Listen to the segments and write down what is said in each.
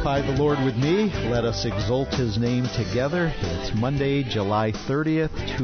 Magnify the Lord with me. Let us exalt His name together. It's Monday, July 30th,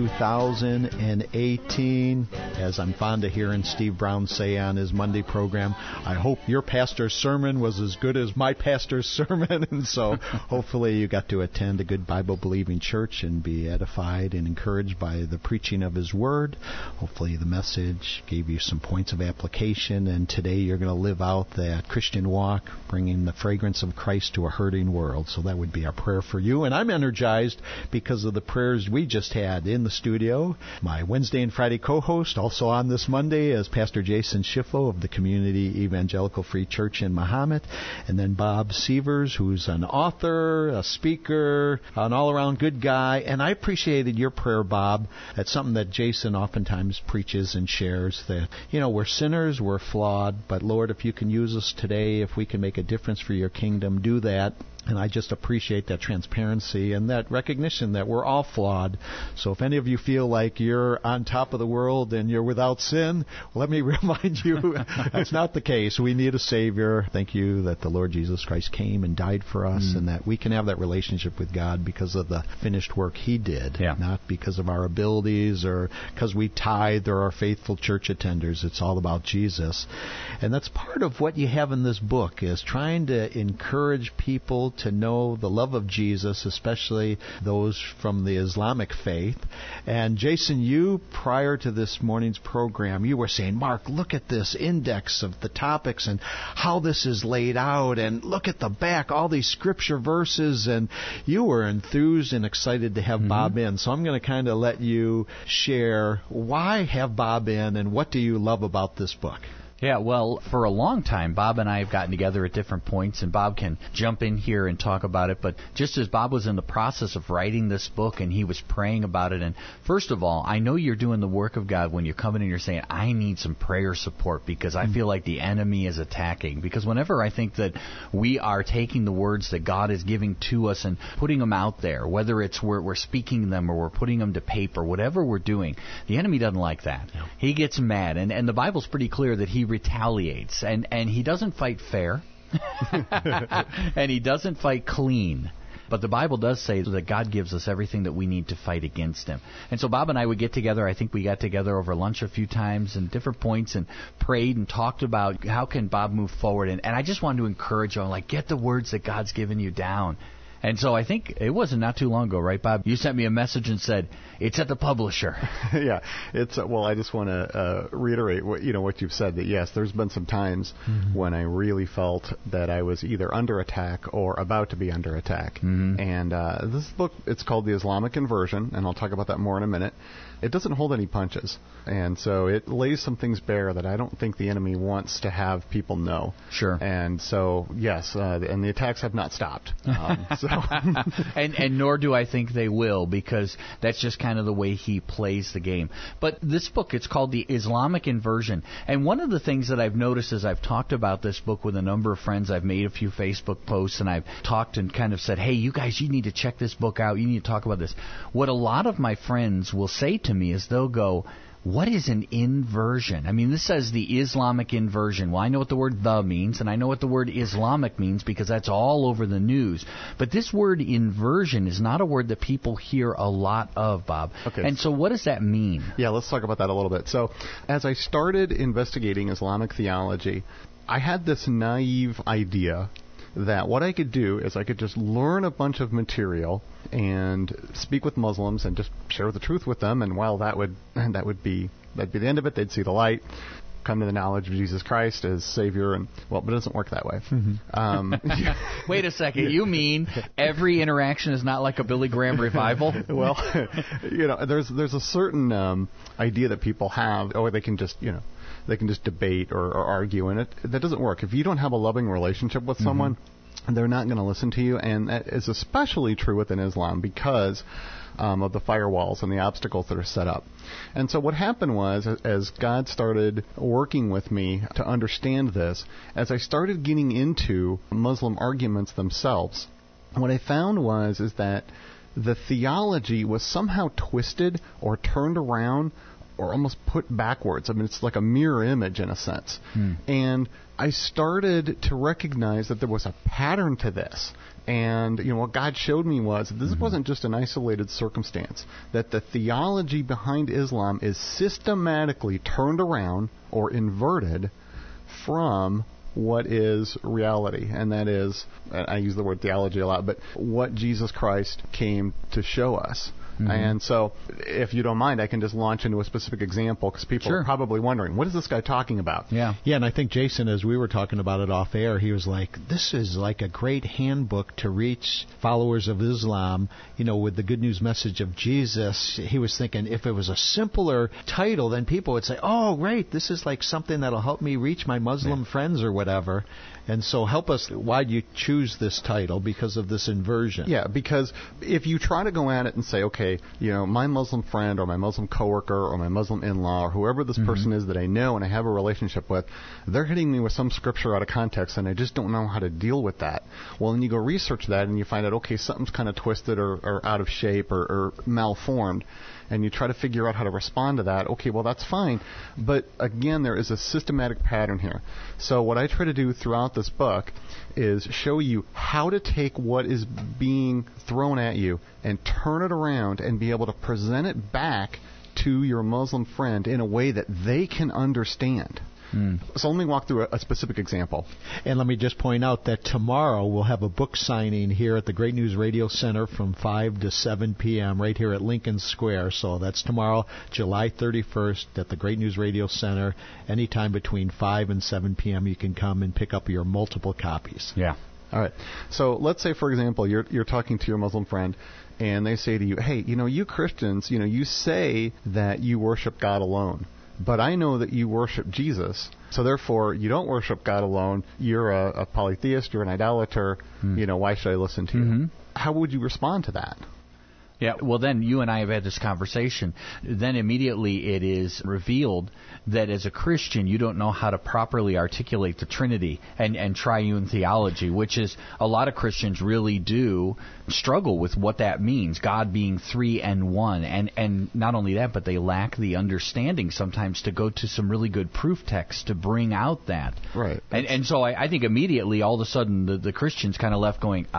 2018. As I'm fond of hearing Steve Brown say on his Monday program, I hope your pastor's sermon was as good as my pastor's sermon. And so hopefully you got to attend a good Bible-believing church and be edified and encouraged by the preaching of His Word. Hopefully the message gave you some points of application, and today you're going to live out that Christian walk, bringing the fragrance of Christ to a hurting world. So that would be our prayer for you. And I'm energized because of the prayers we just had in the studio. My Wednesday and Friday co-host, also on this Monday, is Pastor Jason Schiffo of the Community Evangelical Free Church in Mahomet. And then Bob Sievers, who's an author, a speaker, an all-around good guy. And I appreciated your prayer, Bob. That's something that Jason oftentimes preaches and shares, that, we're sinners, we're flawed, but Lord, if you can use us today, if we can make a difference for your kingdom, do that. And I just appreciate that transparency and that recognition that we're all flawed. So if any of you feel like you're on top of the world and you're without sin, let me remind you that's not the case. We need a Savior. Thank you that the Lord Jesus Christ came and died for us, and that we can have that relationship with God because of the finished work He did, not because of our abilities or because we tithe or are faithful church attenders. It's all about Jesus. And that's part of what you have in this book, is trying to encourage people to know the love of Jesus, especially those from the Islamic faith. And Jason, you, prior to this morning's program, you were saying, Mark, look at this index of the topics and how this is laid out, and look at the back, all these scripture verses, and you were enthused and excited to have Bob in. So I'm going to kind of let you share why have Bob in and what do you love about this book? Yeah, well, for a long time, Bob and I have gotten together at different points, and Bob can jump in here and talk about it. But just as Bob was in the process of writing this book and he was praying about it, and first of all, I know you're doing the work of God when you're coming and you're saying, I need some prayer support because I feel like the enemy is attacking. Because whenever I think that we are taking the words that God is giving to us and putting them out there, whether it's we're speaking them or we're putting them to paper, whatever we're doing, the enemy doesn't like that. No. He gets mad, and the Bible's pretty clear that he retaliates, and he doesn't fight fair, and he doesn't fight clean. But the Bible does say that God gives us everything that we need to fight against him. And so Bob and I would get together. I think we got together over lunch a few times and different points and prayed and talked about how can Bob move forward. And I just wanted to encourage you, get the words that God's given you down. And so I think it wasn't not too long ago, right, Bob? You sent me a message and said, it's at the publisher. Yeah. I just want to reiterate what you've said, that yes, there's been some times when I really felt that I was either under attack or about to be under attack. And this book, it's called The Islamic Inversion, and I'll talk about that more in a minute. It doesn't hold any punches. And so it lays some things bare that I don't think the enemy wants to have people know. Sure. And so, yes, and the attacks have not stopped. And nor do I think they will, because that's just kind of the way he plays the game. But this book, it's called The Islamic Inversion. And one of the things that I've noticed as I've talked about this book with a number of friends, I've made a few Facebook posts, and I've talked and kind of said, hey, you guys, you need to check this book out. You need to talk about this. What a lot of my friends will say to me is they'll go, what is an inversion? I mean, this says the Islamic inversion. Well, I know what the word "the" means, and I know what the word Islamic means because that's all over the news. But this word inversion is not a word that people hear a lot of, Bob. Okay. And so what does that mean? Yeah, let's talk about that a little bit. So as I started investigating Islamic theology, I had this naive idea that what I could do is I could just learn a bunch of material and speak with Muslims and just share the truth with them, and while that'd be the end of it. They'd see the light, come to the knowledge of Jesus Christ as Savior, and but it doesn't work that way. Wait a second, you mean every interaction is not like a Billy Graham revival? Well, there's a certain idea that people have, or they can just debate or argue, and that doesn't work. If you don't have a loving relationship with someone, they're not going to listen to you, and that is especially true within Islam because of the firewalls and the obstacles that are set up. And so what happened was, as God started working with me to understand this, as I started getting into Muslim arguments themselves, what I found is that the theology was somehow twisted or turned around or almost put backwards. I mean, it's like a mirror image in a sense. And I started to recognize that there was a pattern to this. And, what God showed me was that this wasn't just an isolated circumstance, that the theology behind Islam is systematically turned around or inverted from what is reality, and that is, I use the word theology a lot, but what Jesus Christ came to show us. And so, if you don't mind, I can just launch into a specific example, because people are probably wondering, what is this guy talking about? Yeah, and I think Jason, as we were talking about it off air, he was like, this is like a great handbook to reach followers of Islam, with the good news message of Jesus. He was thinking if it was a simpler title, then people would say, oh, great, this is like something that'll help me reach my Muslim friends or whatever. And so help us, why'd you choose this title? Because of this inversion. Yeah, because if you try to go at it and say, okay, my Muslim friend or my Muslim coworker or my Muslim in-law or whoever this person is that I know and I have a relationship with, they're hitting me with some scripture out of context and I just don't know how to deal with that. Well, then you go research that and you find out, okay, something's kind of twisted or out of shape or malformed. And you try to figure out how to respond to that. Okay, well, that's fine. But again, there is a systematic pattern here. So what I try to do throughout this book is show you how to take what is being thrown at you and turn it around and be able to present it back to your Muslim friend in a way that they can understand. So let me walk through a specific example. And let me just point out that tomorrow we'll have a book signing here at the Great News Radio Center from 5 to 7 p.m. right here at Lincoln Square. So that's tomorrow, July 31st at the Great News Radio Center. Anytime between 5 and 7 p.m. you can come and pick up your multiple copies. Yeah. All right. So let's say, for example, you're talking to your Muslim friend, and they say to you, hey, you Christians, you say that you worship God alone. But I know that you worship Jesus, so therefore you don't worship God alone. You're a polytheist, you're an idolater. Why should I listen to you? How would you respond to that? Yeah, well, then you and I have had this conversation. Then immediately it is revealed that as a Christian, you don't know how to properly articulate the Trinity and triune theology, which is a lot of Christians really do struggle with what that means, God being three and one. And not only that, but they lack the understanding sometimes to go to some really good proof texts to bring out that. Right. And so I think immediately, all of a sudden, the Christians kind of left going,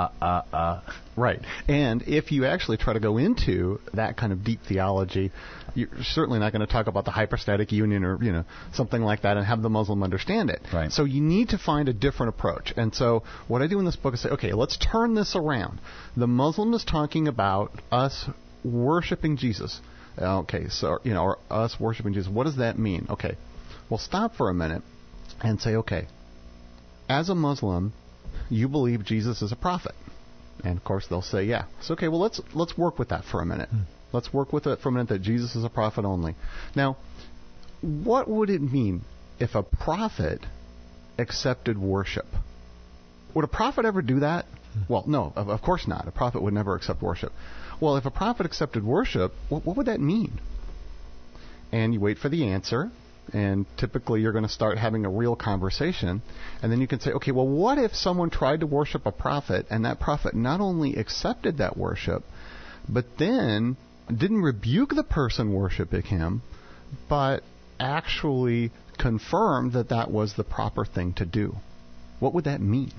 Right. And if you actually try to go into that kind of deep theology, you're certainly not going to talk about the hypostatic union or, something like that and have the Muslim understand it. Right. So you need to find a different approach. And so what I do in this book is say, okay, let's turn this around. The Muslim is talking about us worshiping Jesus. Okay, so, or us worshiping Jesus. What does that mean? Okay, well, stop for a minute and say, okay, as a Muslim, you believe Jesus is a prophet. And of course they'll say, yeah. So okay, well let's work with that for a minute. Let's work with it for a minute that Jesus is a prophet only. Now, what would it mean if a prophet accepted worship? Would a prophet ever do that? Well, no, of course not. A prophet would never accept worship. Well, if a prophet accepted worship, what would that mean? And you wait for the answer. And typically you're going to start having a real conversation. And then you can say, okay, well, what if someone tried to worship a prophet and that prophet not only accepted that worship, but then didn't rebuke the person worshiping him, but actually confirmed that that was the proper thing to do? What would that mean?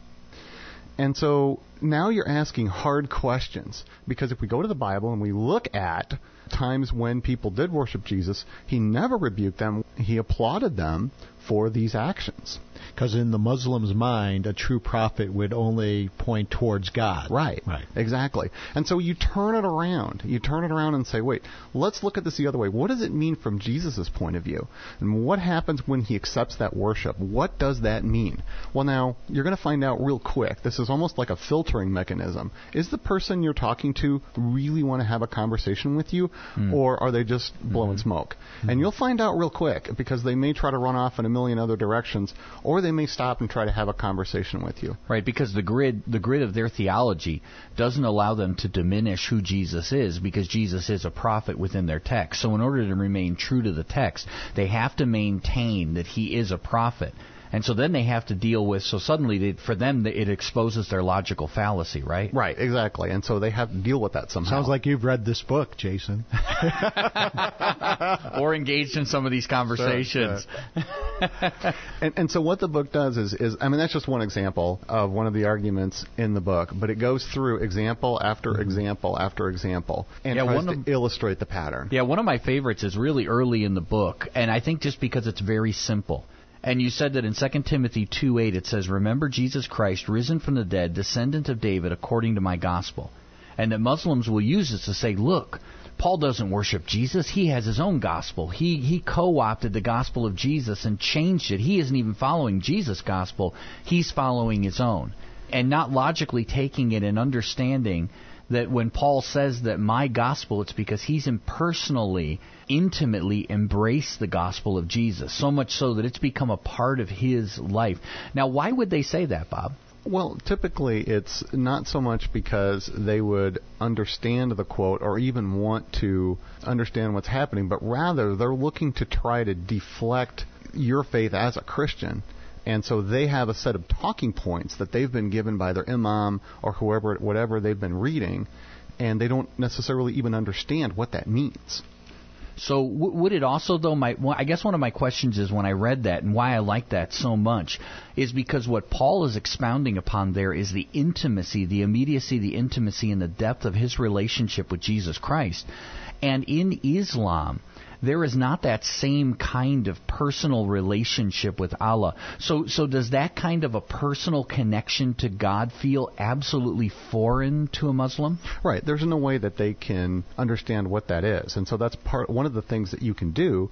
And so now you're asking hard questions, because if we go to the Bible and we look at times when people did worship Jesus, he never rebuked them. He applauded them for these actions. Because in the Muslim's mind, a true prophet would only point towards God. Right. Exactly. And so you turn it around. You turn it around and say, wait, let's look at this the other way. What does it mean from Jesus' point of view? And what happens when he accepts that worship? What does that mean? Well, now, you're going to find out real quick. This is almost like a filtering mechanism. Is the person you're talking to really want to have a conversation with you, or are they just blowing smoke? And you'll find out real quick, because they may try to run off in a million other directions, or they may stop and try to have a conversation with you. Right, because the grid of their theology doesn't allow them to diminish who Jesus is, because Jesus is a prophet within their text. So in order to remain true to the text, they have to maintain that he is a prophet. And so then they have to deal with, so suddenly for them it exposes their logical fallacy, right? Right, exactly. And so they have to deal with that somehow. Sounds like you've read this book, Jason. Or engaged in some of these conversations. And so what the book does is, I mean, that's just one example of one of the arguments in the book, but it goes through example after example after example and tries to illustrate the pattern. Yeah, one of my favorites is really early in the book, and I think just because it's very simple. And you said that in 2 Timothy 2:8 it says, "Remember Jesus Christ, risen from the dead, descendant of David, according to my gospel." And that Muslims will use this to say, look, Paul doesn't worship Jesus. He has his own gospel. He co-opted the gospel of Jesus and changed it. He isn't even following Jesus' gospel. He's following his own. And not logically taking it and understanding that when Paul says that my gospel, it's because he's impersonally, intimately embraced the gospel of Jesus, so much so that it's become a part of his life. Now, why would they say that, Bob? Well, typically it's not so much because they would understand the quote or even want to understand what's happening, but rather they're looking to try to deflect your faith as a Christian. And so they have a set of talking points that they've been given by their imam or whoever, whatever they've been reading, and they don't necessarily even understand what that means. So would it also, though, I guess one of my questions is when I read that and why I like that so much is because what Paul is expounding upon there is the intimacy, the immediacy, the intimacy, and the depth of his relationship with Jesus Christ. And in Islam, there is not that same kind of personal relationship with Allah. So does that kind of a personal connection to God feel absolutely foreign to a Muslim? Right. There's no way that they can understand what that is. And so that's one of the things that you can do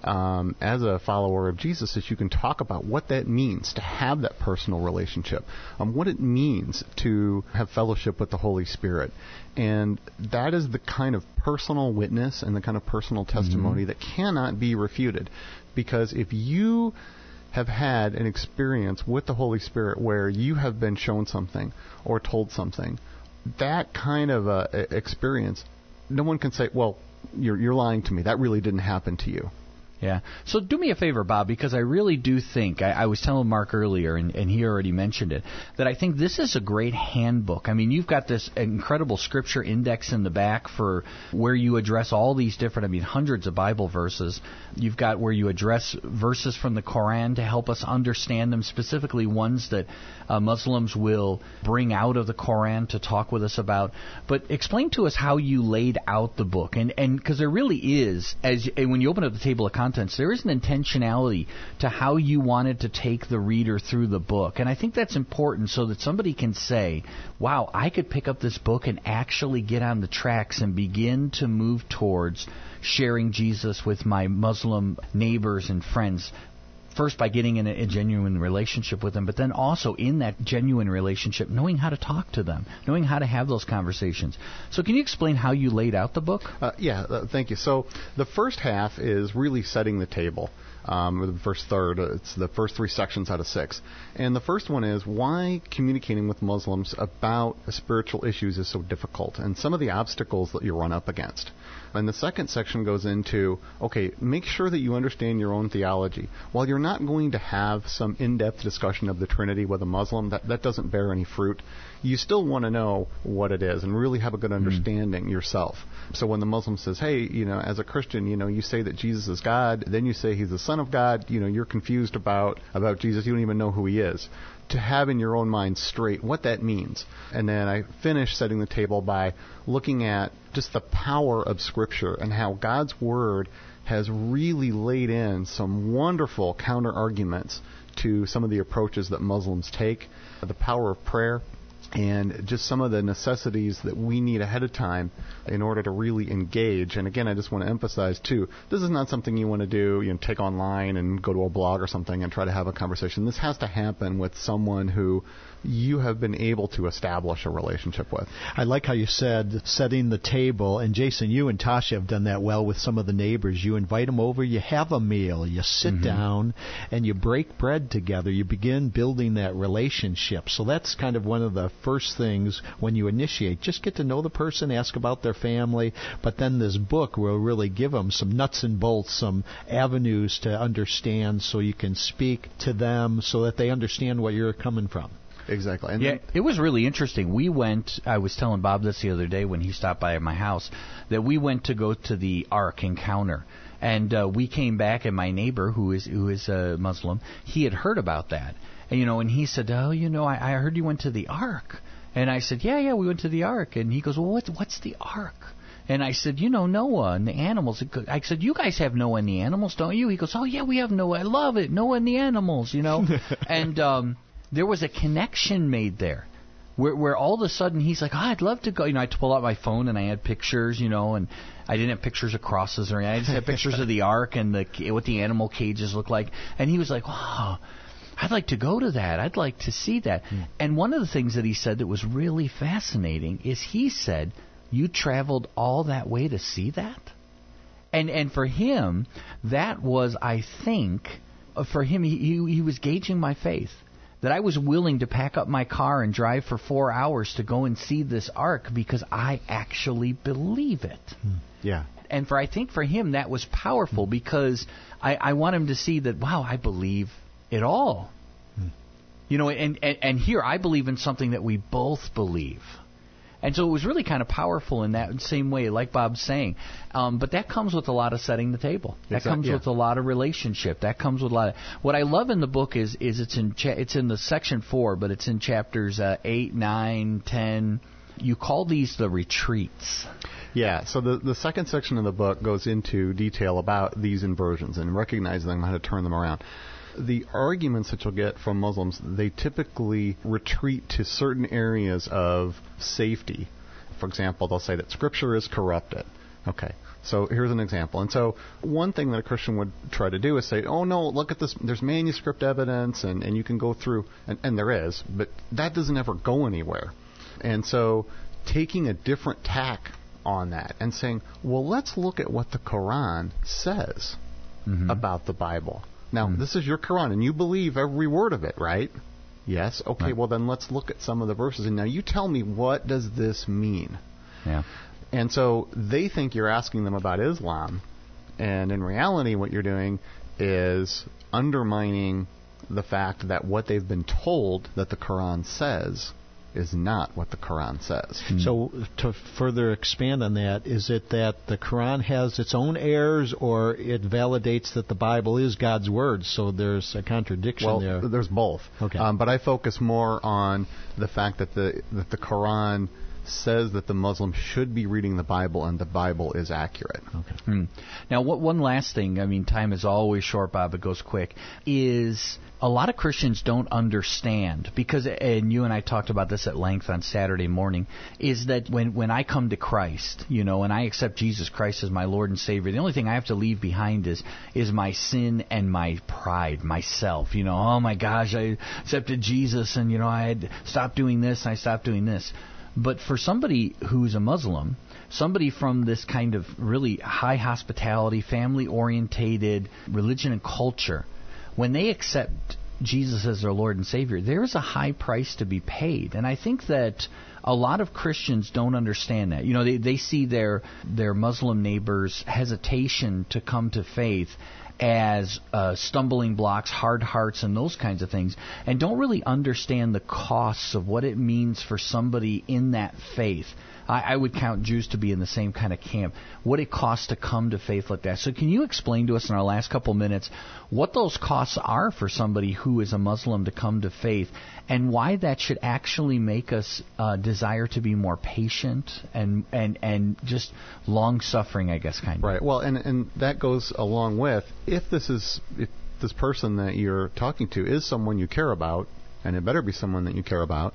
as a follower of Jesus is you can talk about what that means to have that personal relationship, what it means to have fellowship with the Holy Spirit. And that is the kind of personal witness and the kind of personal testimony that cannot be refuted. Because if you have had an experience with the Holy Spirit where you have been shown something or told something, that kind of experience, no one can say, well, you're lying to me. That really didn't happen to you. Yeah. So do me a favor, Bob, because I really do think, I was telling Mark earlier, and he already mentioned it, that I think this is a great handbook. I mean, you've got this incredible scripture index in the back for where you address all these different, hundreds of Bible verses. You've got where you address verses from the Quran to help us understand them, specifically ones that Muslims will bring out of the Quran to talk with us about. But explain to us how you laid out the book. And because there really is, when you open up the table of contents, there is an intentionality to how you wanted to take the reader through the book. And I think that's important so that somebody can say, wow, I could pick up this book and actually get on the tracks and begin to move towards sharing Jesus with my Muslim neighbors and friends. First, by getting in a genuine relationship with them, but then also in that genuine relationship, knowing how to talk to them, knowing how to have those conversations. So can you explain how you laid out the book? Thank you. So the first half is really setting the table. Or the first third, it's the first 3 sections out of 6. And the first one is why communicating with Muslims about spiritual issues is so difficult and some of the obstacles that you run up against. And the second section goes into, okay, make sure that you understand your own theology. While you're not going to have some in-depth discussion of the Trinity with a Muslim, that doesn't bear any fruit. You still want to know what it is and really have a good understanding yourself. So when the Muslim says, hey, as a Christian, you say that Jesus is God, then you say he's the Son of God, you're confused about Jesus, you don't even know who he is. To have in your own mind straight what that means. And then I finish setting the table by looking at just the power of Scripture and how God's Word has really laid in some wonderful counter-arguments to some of the approaches that Muslims take, the power of prayer, and just some of the necessities that we need ahead of time in order to really engage. And again, I just want to emphasize, too, this is not something you want to do, take online and go to a blog or something and try to have a conversation. This has to happen with someone who you have been able to establish a relationship with. I like how you said setting the table, and Jason, you and Tasha have done that well with some of the neighbors. You invite them over, you have a meal, you sit down, and you break bread together. You begin building that relationship. So that's kind of one of the the first things when you initiate. Just get to know the person, ask about their family, but then this book will really give them some nuts and bolts, some avenues to understand so you can speak to them so that they understand where you're coming from. Exactly. And yeah, it was really interesting. We went, I was telling Bob this the other day when he stopped by at my house, that we went to go to the Ark Encounter. And we came back, and my neighbor, who is a Muslim, he had heard about that. And, and he said, I heard you went to the Ark. And I said, yeah, we went to the Ark. And he goes, well, what's the Ark? And I said, Noah and the animals. I said, you guys have Noah and the animals, don't you? He goes, oh, yeah, we have Noah. I love it, Noah and the animals, And there was a connection made there. Where all of a sudden he's like, I'd love to go. I pull out my phone and I had pictures, and I didn't have pictures of crosses or anything. I just had pictures of the Ark and what the animal cages look like. And he was like, wow, I'd like to go to that. I'd like to see that. And one of the things that he said that was really fascinating is he said, you traveled all that way to see that? And for him, that was, I think, for him, he was gauging my faith. That I was willing to pack up my car and drive for 4 hours to go and see this Ark because I actually believe it. Yeah. And I think for him that was powerful because I want him to see that, wow, I believe it all. And here I believe in something that we both believe. And so it was really kind of powerful in that same way, like Bob's saying. But that comes with a lot of setting the table. That comes with a lot of relationship. That comes with a lot of... What I love in the book is it's in the section 4, but it's in chapters 8, 9, 10. You call these the retreats. Yeah, so the second section of the book goes into detail about these inversions and recognizing them, how to turn them around. The arguments that you'll get from Muslims, they typically retreat to certain areas of safety. For example, they'll say that Scripture is corrupted. Okay, so here's an example. And so one thing that a Christian would try to do is say, oh, no, look at this. There's manuscript evidence, and you can go through, and there is, but that doesn't ever go anywhere. And so taking a different tack on that and saying, well, let's look at what the Quran says about the Bible. Now, this is your Quran, and you believe every word of it, right? Yes? Okay, right. Well, then let's look at some of the verses. And now you tell me, what does this mean? Yeah. And so they think you're asking them about Islam, and in reality what you're doing is undermining the fact that what they've been told that the Quran says is not what the Quran says. So to further expand on that, is it that the Quran has its own errors, or it validates that the Bible is God's word, so there's a contradiction there? Well, there's both. Okay. But I focus more on the fact that the Quran says that the Muslim should be reading the Bible, and the Bible is accurate. Okay. Now, one last thing, time is always short, Bob, it goes quick, is a lot of Christians don't understand, because, and you and I talked about this at length on Saturday morning, is that when I come to Christ, and I accept Jesus Christ as my Lord and Savior, the only thing I have to leave behind is my sin and my pride, myself. Oh my gosh, I accepted Jesus, and I had stopped doing this, and I stopped doing this. But for somebody who's a Muslim, somebody from this kind of really high hospitality, family-orientated religion and culture, when they accept Jesus as their Lord and Savior, there is a high price to be paid. And I think that a lot of Christians don't understand that. They see their Muslim neighbors' hesitation to come to faith as stumbling blocks, hard hearts, and those kinds of things, and don't really understand the costs of what it means for somebody in that faith. I would count Jews to be in the same kind of camp, what it costs to come to faith like that. So can you explain to us in our last couple minutes what those costs are for somebody who is a Muslim to come to faith, and why that should actually make us desire to be more patient and just long-suffering, I guess, kind of. Right. Well, and that goes along with, if this person that you're talking to is someone you care about, and it better be someone that you care about,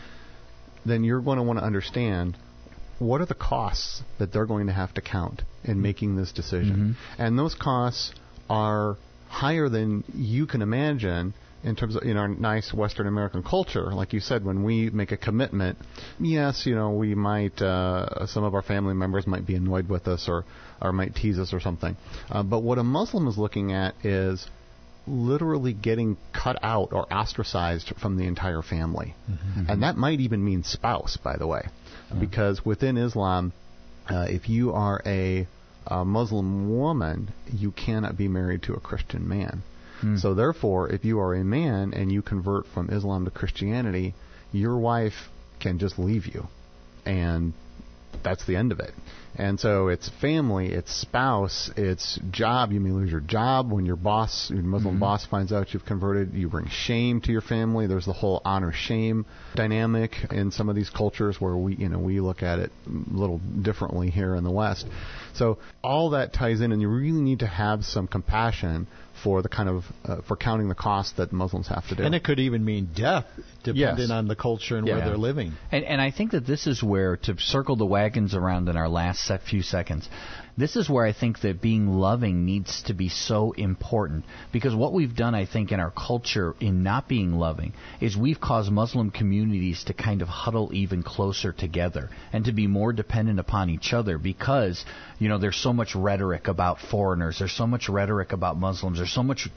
then you're going to want to understand, what are the costs that they're going to have to count in making this decision? And those costs are higher than you can imagine in terms of, our nice Western American culture. Like you said, when we make a commitment, yes, we might, some of our family members might be annoyed with us or might tease us or something. But what a Muslim is looking at is, literally getting cut out or ostracized from the entire family. And that might even mean spouse, by the way, because within Islam, if you are a Muslim woman, you cannot be married to a Christian man. So therefore, if you are a man and you convert from Islam to Christianity, your wife can just leave you, and that's the end of it. And so it's family, it's spouse, it's job. You may lose your job when your Muslim boss finds out you've converted. You bring shame to your family. There's the whole honor-shame dynamic in some of these cultures where we look at it a little differently here in the West. So all that ties in, and you really need to have some compassion for the kind of for counting the cost that Muslims have to do. And it could even mean death, depending on the culture and where they're living. And I think that this is where, to circle the wagons around in our last few seconds, this is where I think that being loving needs to be so important. Because what we've done, I think, in our culture in not being loving is we've caused Muslim communities to kind of huddle even closer together and to be more dependent upon each other because, there's so much rhetoric about foreigners. There's so much rhetoric about Muslims. There's so much,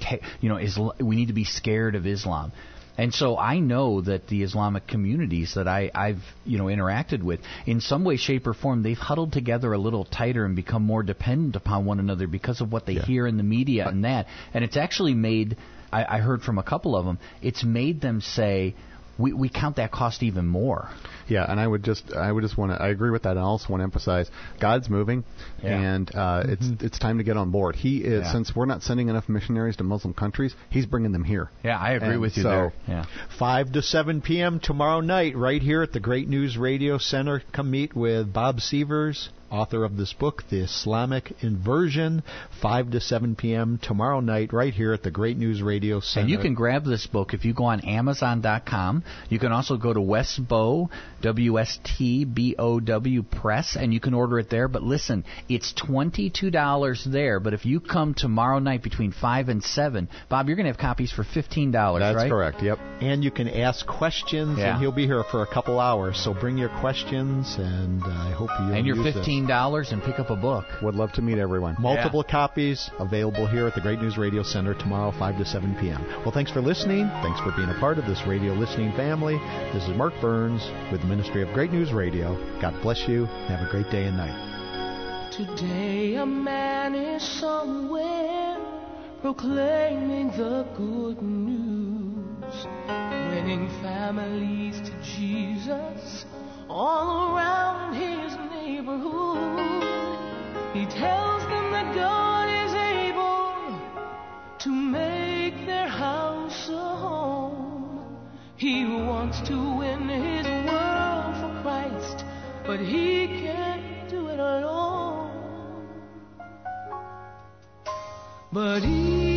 we need to be scared of Islam. And so I know that the Islamic communities that I've interacted with, in some way, shape, or form, they've huddled together a little tighter and become more dependent upon one another because of what they hear in the media and that. And it's actually made, I heard from a couple of them, it's made them say, we count that cost even more. Yeah, and I would just want to, I agree with that, and I also want to emphasize God's moving, and it's time to get on board. He is, since we're not sending enough missionaries to Muslim countries, He's bringing them here. Yeah, I agree with you there. Yeah. 5 to 7 p.m. tomorrow night, right here at the Great News Radio Center. Come meet with Bob Sievers, author of this book, The Islamic Inversion. 5 to 7 p.m. tomorrow night, right here at the Great News Radio Center. And you can grab this book if you go on Amazon.com. You can also go to Westbow, WSTBOW Press, and you can order it there. But listen, it's $22 there. But if you come tomorrow night between 5 and 7, Bob, you're going to have copies for $15, right? That's correct, yep. And you can ask questions, and he'll be here for a couple hours. So bring your questions, and I hope you'll And you're use $15 and pick up a book. Would love to meet everyone. Multiple copies available here at the Great News Radio Center tomorrow, 5 to 7 p.m. Well, thanks for listening. Thanks for being a part of this radio listening family. This is Mark Burns with the Ministry of Great News Radio. God bless you. Have a great day and night. Today a man is somewhere proclaiming the good news, winning families to Jesus all around his neighborhood. He tells them that God is able to make their house a home. He wants to win his world for Christ, but he can't do it alone. But he